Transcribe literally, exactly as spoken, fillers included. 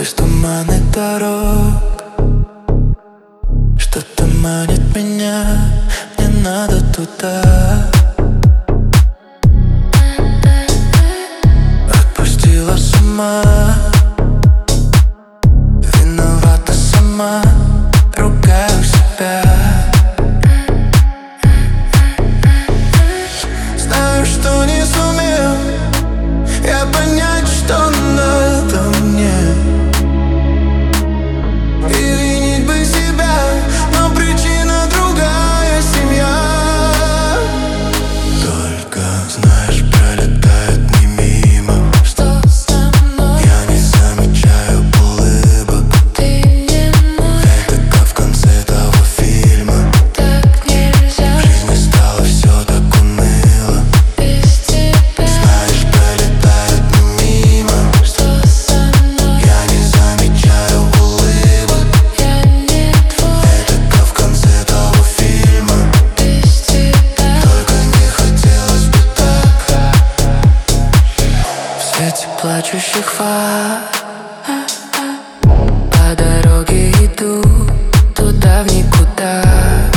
Сквозь туманы дорог что-то манит меня, мне надо туда. Отпустила с ума, виновата сама, ругаю себя. Знаю, что не сумел я понять, что надо мне, и винить бы себя, но причина другая — семья. Только, знаешь, пролетает не мимо. Что со мной? Я не замечаю улыбок. Ты не мой. Это как в конце того фильма. Так нельзя. В жизни стало все так уныло. Без тебя. Знаешь, пролетает не мимо. Что со мной? Я не замечаю улыбок. Я не твой. Это как в конце того фильма. Без тебя. Только не хотелось бы так. В свете плачущих фар по дороге иду туда в никуда.